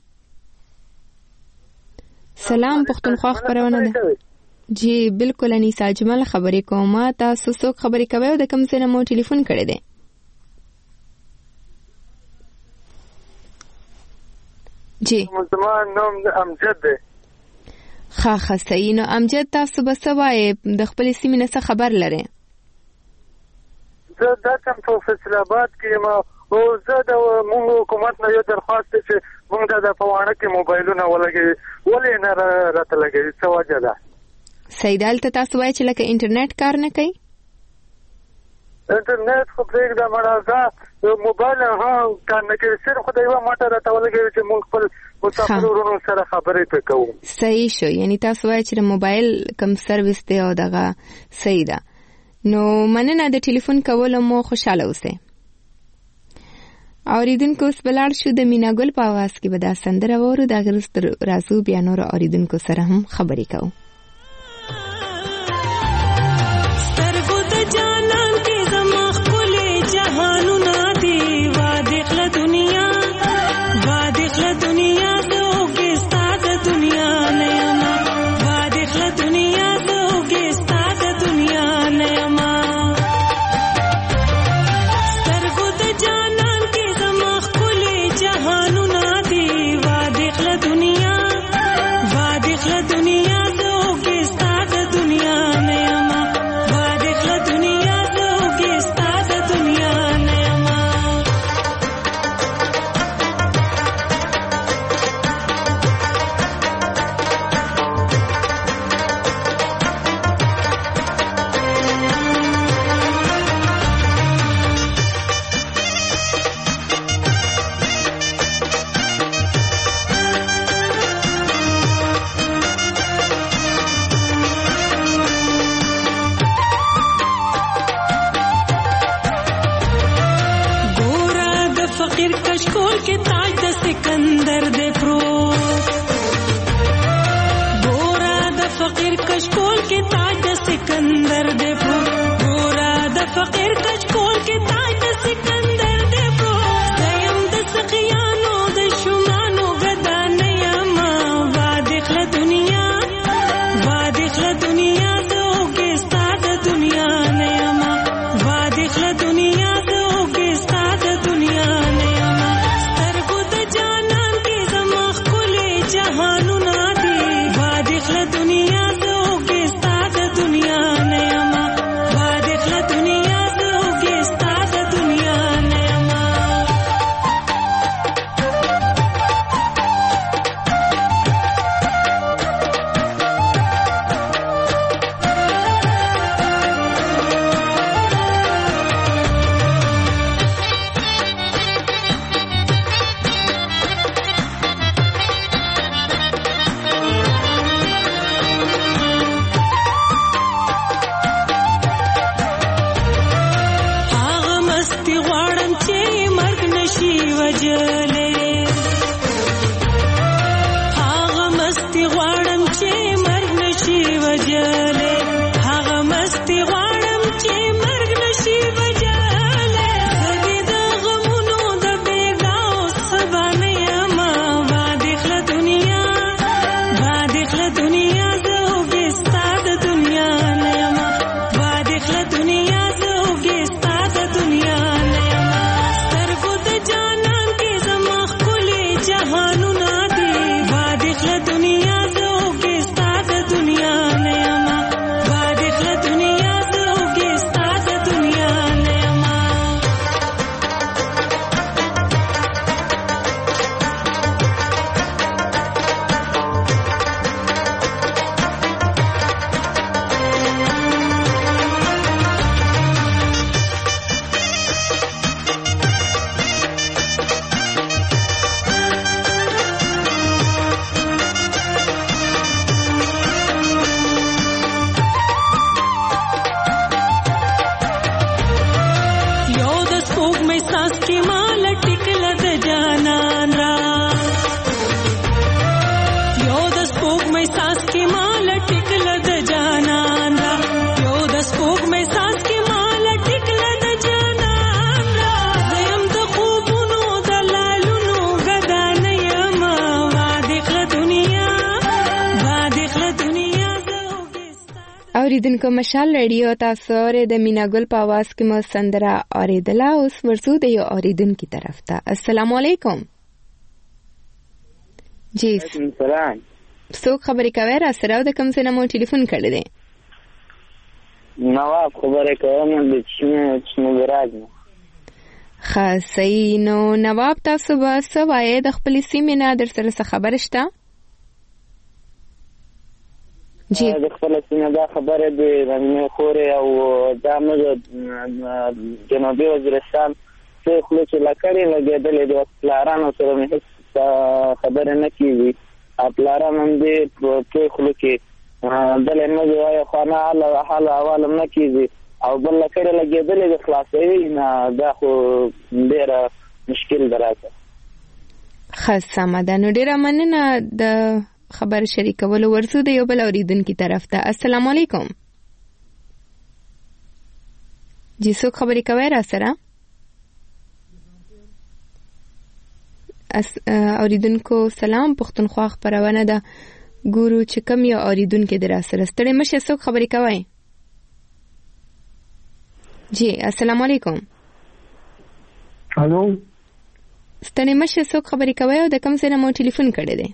سلام پښتونخوا خبرونه ده. جی بالکل انیسا اجمل خبرې کوم. تاسو څوک خبرې کوي او د کوم ځای نه مو ټلیفون کړی دی؟ جی زما نوم امجد دی. ښه ښه صحیح. نو امجد تاسو به څه وایې د خپلې سیمې نه څه خبر لرئ؟ زه دا کوم په فیصل آباد کې یم او زه د موږ حکومت نه یو درخواست دی چې موږ ته د په واڼه کې موبایلونه ولګوي ولې نه راته لګوي څه وجه ده؟ صحیح ده. هلته تاسو وایئ چې لکه انټرنیټ کار نه کوي؟ انټرنیټ خو پرېږده مړه زه موبایل هم کار نه کوي صرف خو د یوه مټه راته ولګوي چې موږ خپل مسافر ورونو سره خبرې پرې کوو. صحیح شو. یعنی تاسو وایئ چې د موبایل کم سروس دی او دغه صحیح ده. نو مننه د ټلیفون کولو مو خوشحاله اوسئ. اوریدونکو اوس به لاړ شو د مینا ګل په اواز کې به دا سندره واورو. د هغې وروسته راځو بیا نورو اوریدونکو سره هم خبرې کوو. دنیا نشي وجلې هغه مستی غواړم چې مرګ نشي وجلې هغه مستی غواړم چې مرګ نشي وجلې زه د غمونو د بیګاو سبا نه یم باندې خله دنیا باندې خله دنیا زه اوږې ستا د دنیا نه یم باندې خله دنیا زه اوږې ستا د دنیا نه یم سترګو د جانان کې زما ښکلي جهانونه دي باندې خله دنیا زه اوږې ستا د دنیا نه یم باندې خله دنیا زه اوږې ستا د دنیا نه یم یو د سپوږمۍ ساس کې مال ټیکله د جانان را یو د سپوږمۍ ساس کې مال ټیکله د جانان را یو د سپوږمۍ ساس کې مال ټیکله د جانان را زم د خوبونو د لالونو غدا نه یم باندې خله دنیا باندې خله دنیا اوریدونکو مشال ریډیو تاسو اورئ د مینا ګل په आवाज کې مو سندره اوریدله. اوس ورځو د یو اوریدونکو طرف ته. السلام علیکم. جی سلام. څوک خبرې کوي را سره او د کوم ځای نه مو ټلیفون کړی دی؟ نواب خبرې کوم د چینو ګراج نه. ښه صحیح. نو نواب تاسو به څه وایې د خپلې سیمې نه در سره څه خبره شته؟ جی د خپل سینه دا خبره دی رنګ خوري او دا موږ جنوبي وزیرستان څه خلک چې لکړې لګېدلې د پلارانو سره مې هیڅ خبره نه کیږي. پلاران هم دې په خلک کې دلې موږ وایو خانه حال حال حواله نه کیږي او بل لکړې لګېدلې د خلاصوي نه دا خو ډېره مشکل دراته. ښه سمه ده. نو ډېره مننه د خبر شریکولو. ورسو د یو بل اوریدونکو طرف ته. السلام علیکم. جی څوک خبرې کوي را سره؟ اوریدونکو سلام. پښتونخوا خبرونه ده ګورو چې کوم یو اوریدونکو در سره ستړي مشه. څوک خبرې کوي؟ جی السلام علیکم. الو ستړي مشه. څوک خبرې کوي او د کوم ځای نه مو ټلیفون کړی دی؟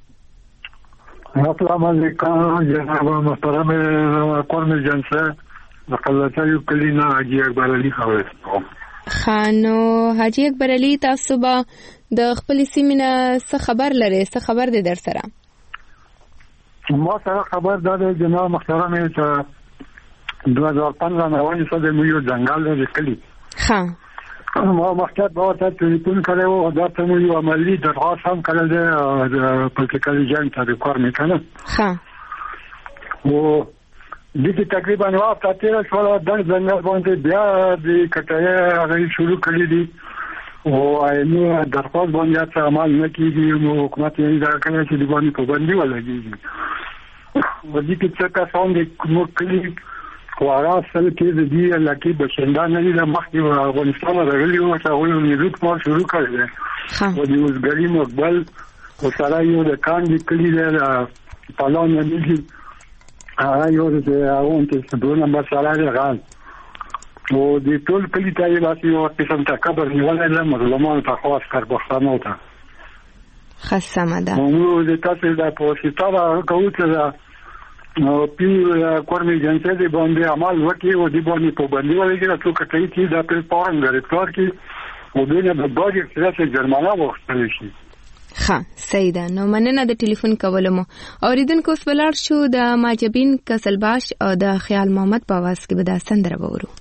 السلام علیکم جناب محترم قوم جنسه نقلتایو کلینا حاجی اکبر علی خبر کوم. خانو حاجی اکبر علی تاسو به د خپل سیمې نه څه خبر لرئ؟ څه خبر دی در سره؟ ما سره خبر ده جناب محترم چې دو هزار پنځه رواني سره مو یو ځنګل دی کلی. ها ما مخکې به ورته ټلیفون کړی و او دا ته مو یو عملي درخواست هم کړی دی د پولیټیکل ایجنټ ته د کار میکنه. ها او دې تقریبا نو هفته تېره شوله دغه ځنګل باندې بیا د کټایي هغه شروع کړي دي او آیني درخواست باندې څه عمل نه کېږي. نو حکومت یې دا کوي چې د باندې پابندي ولګېږي. و دې کې څه کسان د کوم کلي خورا سره کې د دې علاقې بچندان نه د مخکې افغانستان راغلي وو چې هغوی یو نیروت کار شروع کړی دی او د اوسګري مقبل او سره یو د کاندي کلي دی د پالان نمیږي هغه یو د هغه چې دوه نمبر سره دی غال او د ټول کلي ته یې داسې یو قسم ته قبر نیولی دی مظلومانو ته خاص کار پښتنو ته. ښه سمه ده. موږ د تاسو د په واسطه به کوو چې نو پی کورمي جنسه دی باندې عمل وکي او دی باندې پابندي ولګي چې کټای کی د خپل پاون غریبتار کی او دنه د باجې سره جرمانه وختل شي. ها صحیح ده. نو مننه د ټلیفون کولو مو. اوریدونکو اوس بلار شو د ماجبین کسلباش او د خیال محمد په आवाज کې به دا سندره وورو.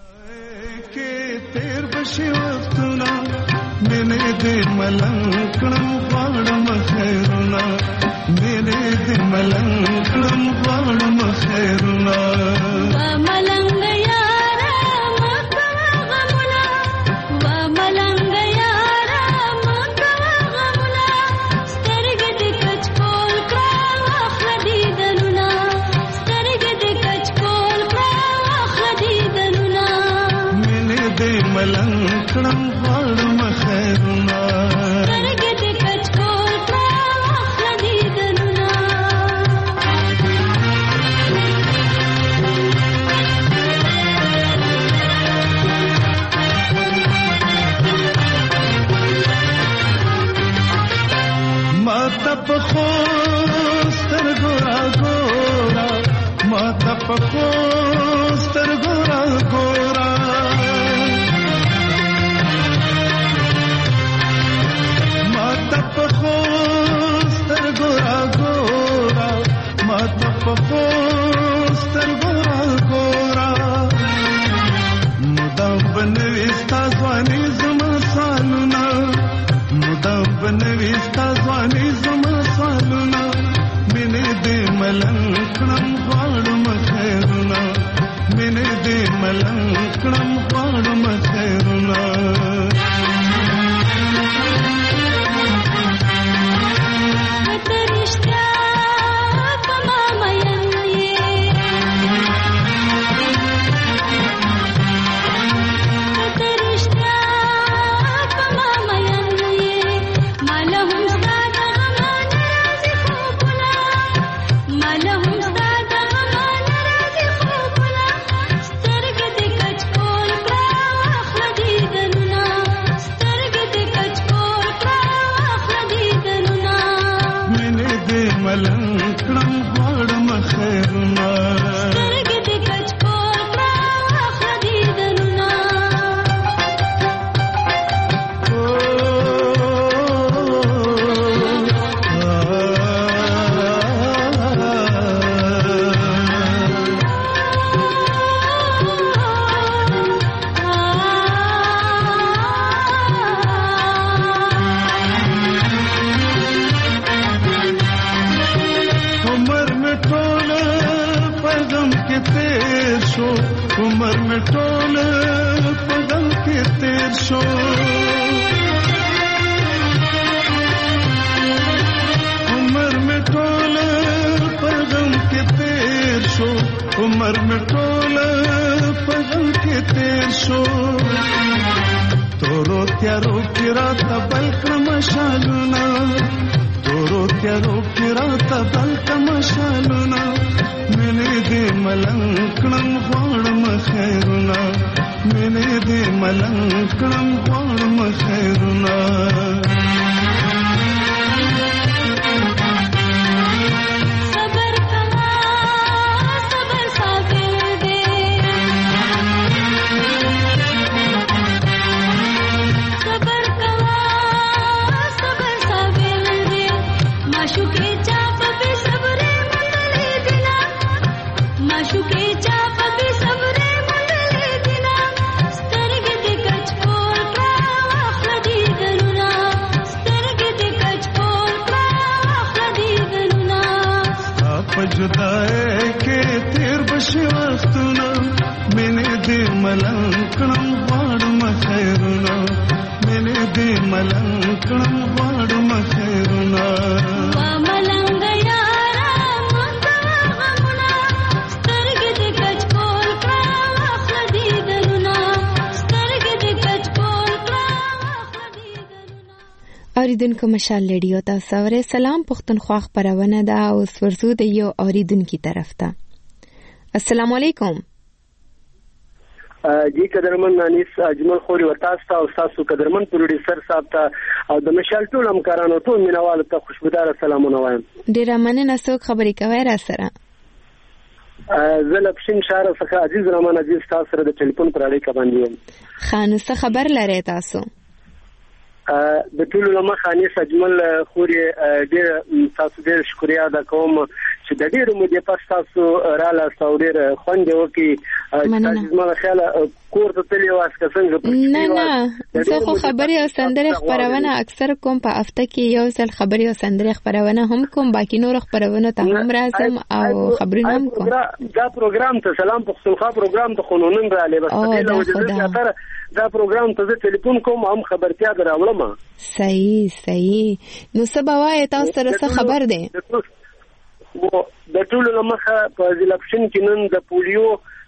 تیر بشي وختونه مینه دې ملنګ کړم غواړم خیرونه مینه دې ملنګ کړم غواړم خیرونه وا ملنګ یارا مکه غمونه وا ملنګ یارا دې ملنګ کړم غواړم خیرونه سترګې دې کچکول کړه واخله دیدنونه ما ته په خو سترګو راګورا ما ته په خو سترګو راګورا ما ته په خو سترګو راګورا ما ته په خو سترګو راګورا مدام بنوي ستا ځواني زما سالونه مدام بنوي ستا ځواني زما سالونه مینې دې ملنګ کړم غواړم خیرونه مینې دې ملنګ کړم غواړم خیرونه عمر میں ټول پغم کې تیر شو عمر میں ټول پغم کې تیر شو عمر میں ټول پغم کې تیر شو تورو تیارو کې راته بل کړم شالونه تورو تیارو کې راته بل کړم شالونه مینې دې ملنګ کړم غواړم خیرونه مینې دې ملنګ کړم غواړم خیرونه صبر کما صبر صابر دې صبر کما صبر صابر دې معشوقې چاپ به صبر माशुके चाप भी सबरे मंडले दिना स्तरगे दे कचकोल का आखदी दलुना स्तरगे दे कचकोल का आखदी दलुना आप जुदाए के तेर बशी वस्तुना मैंने दे मलंकणम वाडम खैरुना मैंने दे मलंकणम वाडम खैरुना वा मलंग اوریدونکو مشال ریډیو تاسو ورې سلام پښتونخوا خبرونه ده او ورسو د یو اوریدونکو طرف ته السلام علیکم جی قدرمن انیس اجمل خوري ورتاستا او تاسو قدرمن پروډوسر صاحب ته او د مشال ټول همکارانو ټول مینوالو ته خوشبودار سلامونه وایم ډیر مننه څوک خبرې کوي را سره زه لپشین شهر څخه عزیز رحمان عزیز تاسو سره د ټلیفون پر اړیکه باندې یم خان څه خبر لري تاسو د ټول لمه خانیس اجمل خوري ډیر تاسو ډیر شکریا ادا کوم چې د ډیرو مودې پس تاسو رااله سعودي خوند وکي تاسو ما خیال کور ته تللی واس که څنګه نه نه زه خو خبري او سندره خبرونه اکثر کوم په هفته کې یو ځل خبري او سندره خبرونه هم کوم باقي نور خبرونه ته هم راځم او خبرونه هم کوم دا پروګرام ته سلام پښتونخوا پروګرام ته خونونن را لې بس له وجه دا پروګرام ته ټلیفون کوم هم خبرتیا دراوړم صحیح صحیح نو سبا وای تاسو سره څه خبر ده د ټول لمخه په ځلپشن کې نن د پولیو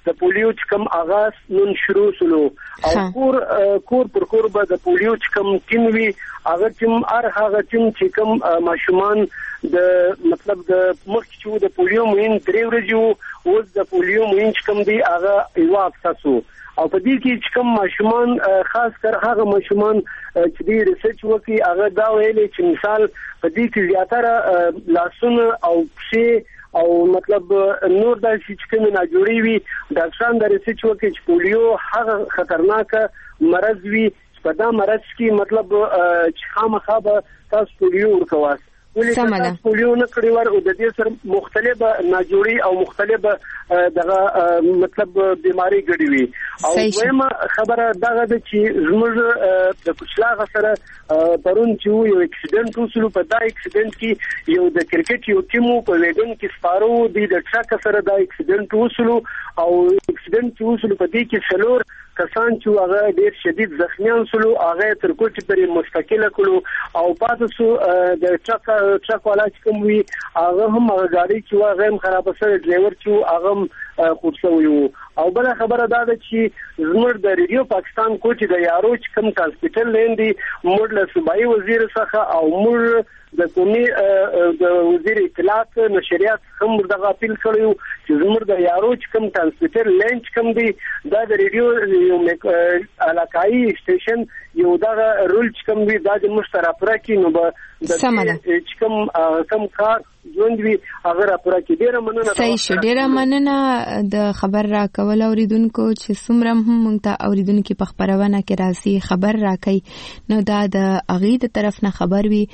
د پولیو چې کوم آغاز نن شروع سلو او کور کور پر کور به د پولیو چې کوم ټیم وي هغه ټیم هر هغه ټیم چې کوم ماشومان د مطلب د مخ چې د پولیو مهین درې ورځې اوس د پولیو مهین چې کوم دی هغه یو افساسو او په دې کې چې کوم ماشومان خاص کر هغه ماشومان چې دی ریسرچ وکي هغه دا ویلي چې مثال په دې کې زیاتره لاسونه او پښې او مطلب نور د چې کوم نه جوړي وي ډاکټران د ریسرچ وکي چې پولیو هغه خطرناک مرض وي په دا مرض کې مطلب چې خامخا به تاسو پولیو ورکواس ولې تاسو پولیو نه کړی ور او د دې سره مختلفه ناجوړي او مختلفه دغه مطلب بیماری ګډي وي او وایم خبره دغه د چې زموږ د پښلاغه سره پرون چې یو اکسیډنټ وسلو په دا اکسیډنټ کې یو د کرکټ یو ټیم په ویډن کې سپارو د ټرک سره دا اکسیډنټ وسلو او اکسیډنټ چې وسلو په دې کې څلور کسان چې هغه ډېر شدید زخمیان سلو هغه تر کوټې پرې مستقله کړو او پاتې سو د ټرک ټرک والا چې کوم وي هغه هم هغه ګاډي چې هغه هم خراب سره ډرایور چې هغه خود شوی او بل خبره دا ده چې زموږ د ریډیو پاکستان کوټې د یارو چې کوم هاسپټل لیندي موږ له صوبایي وزیر څخه او موږ د قومي د وزیر اطلاعات نشریات هم دغه اپیل کړیو چې زموږ د یارو چې کوم هاسپټل لینچ کوم دی دا د ریډیو یو علاقائی سټیشن یو دغه رول چې کوم دی دا د مشترک پره کې نو به د چې کوم کم کار ژوند وی هغه راپور کې ډیره مننه صحیح شه ډیره مننه د خبر را کول اوریدونکو چې څومره هم مونږ ته اوریدونکو په خبرونه کې راځي خبر راکې نو دا د اغې د طرف نه خبر وي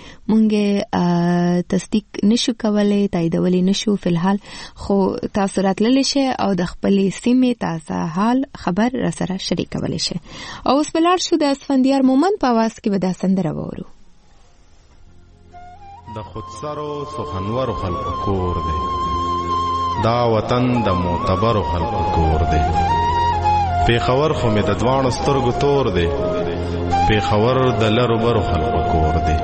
مونږه تصدیق نشو کولای تاییدولې نشو فلحال خو تاسو راتللی شئ او د خپلې سیمې تازه حال خبر را سره شریکولی شئ او اوس بلار شو د اسفندیار مومن په आवाज کې به دا سندره وورو د خودسرو سخنورو خلکو کور دی دا وطن د معتبرو خلکو کور دی پیښور خو مې د دوانو سترګو تور دی پیښور د لرو برو خلکو کور دی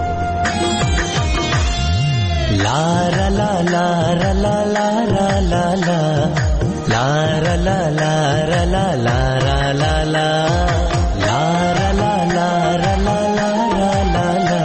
لا را لا لا را لا لا را لا لا لا را لا لا را لا لا را لا لا لا را لا لا را لا لا را لا لا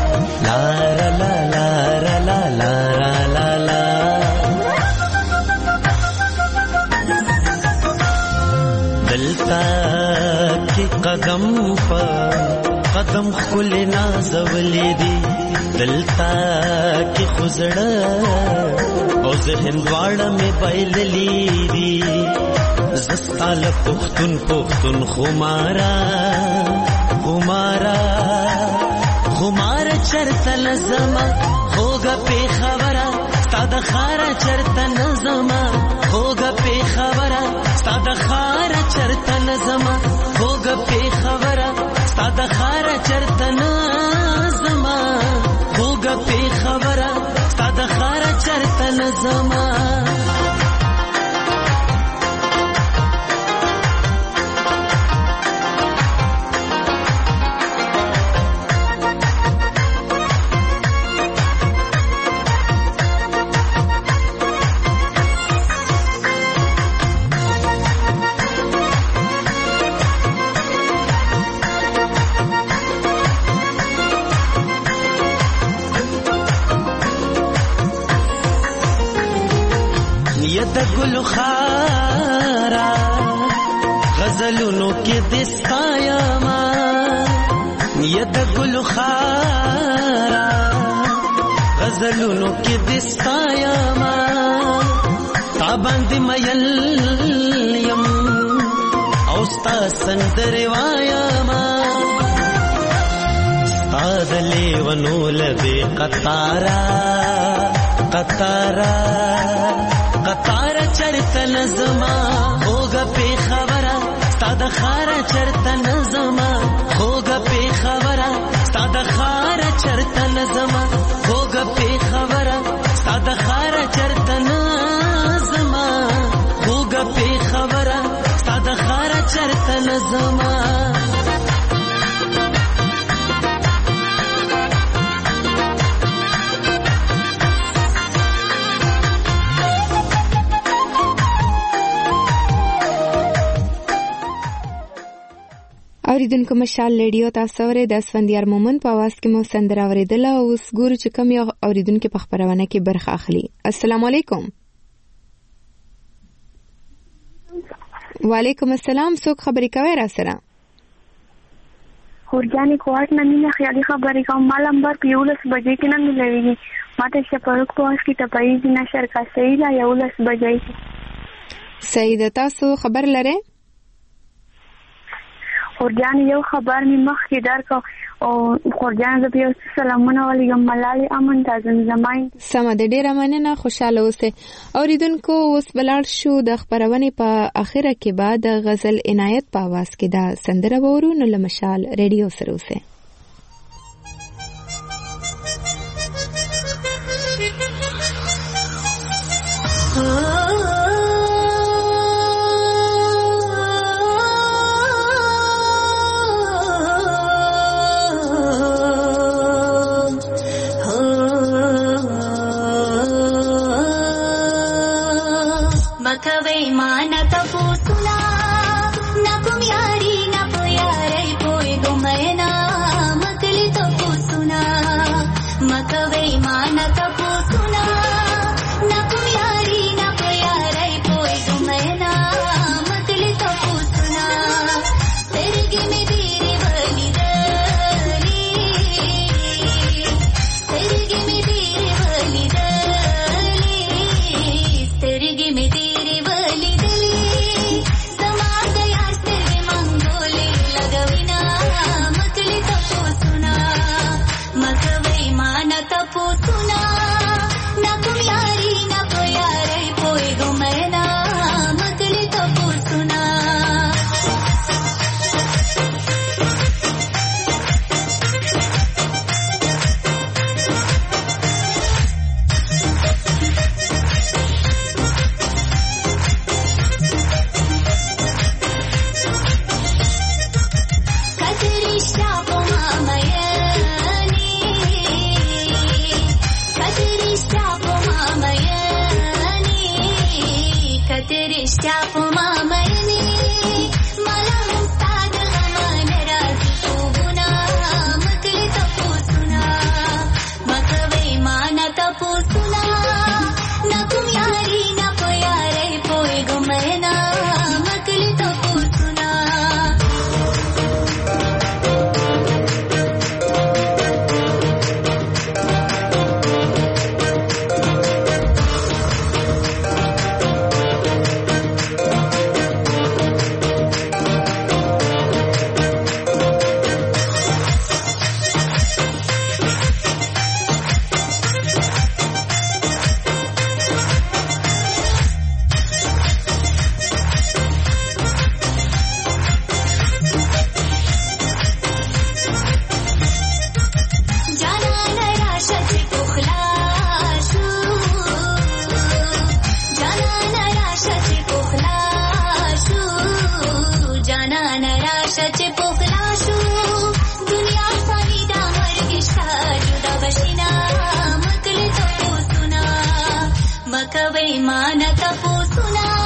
قدم په قدم خل نازولې دي دلتا کې خزړه او ذهن واړه مې بایللې دي زستال پختون پختون خمارا خمارا خمار چرته لزما خوګه په خبره ستاد خارا چرته نزما خوګه په خبره ستاد خارا چرته نزما خوګه په خبره ستاد خارا چرته نزما خوګه په خبره ستاد خارا چرته نزما گل خارا غزلونو کې دستایا ما نیت گل خارا غزلونو کې دستایا ما تابند مېل یم او ستا سندر وایا ما ستاد لیونو لدی قطارا قطارا قطار چرته نظما خوګه په خبره ستاد خار چرته نظما خوګه په خبره ستاد خار چرته نظما خوګه په خبره ستاد خار چرته نظما خوګه په خبره ستاد خار چرته نظما اوریدونکو مشال لیډیو تاسو اورئ د اسفندیار مومن په आवाज کې مو سندره اوریدله. اوس ګورو چې کوم یو اوریدونکو په خبرونه کې برخه اخلي. السلام علیکم. وعلیکم السلام. څوک خبرې کوي را سره؟ خورجانې کوټ نه مینه خیالي خبرې کوم. ما نمبر په یولس بجې کې نه ملويږي. ماته شپږ په وخت کې تپایي نه شرکا صحیح لا یولس بجې. صحیح ده. تاسو خبر لرئ؟ خورجان یو خبر می مخ کې درکو او خورجان زه په سلامونه ولیم ملالي امن د زمزمای سم د ډیره مننه. خوشاله اوسئ. اوریدونکو اوس بلار شو د خبرونه په اخره کې بعد غزل عنایت په आवाज کې دا سندره وورو نو لمشال ریډیو سره اوسئ. मकवै मान तपो सुना न कुम यारी न प्यारे कोई गुमैना मकली तपो सुना मकवै मान तपो सुना न कुम यारी न प्यारे कोई गुमैना मकली तपो सुना तेरे में तेरे वाली दली तेरे में तेरे वाली दली तेरे में मकवै मान तपो सुना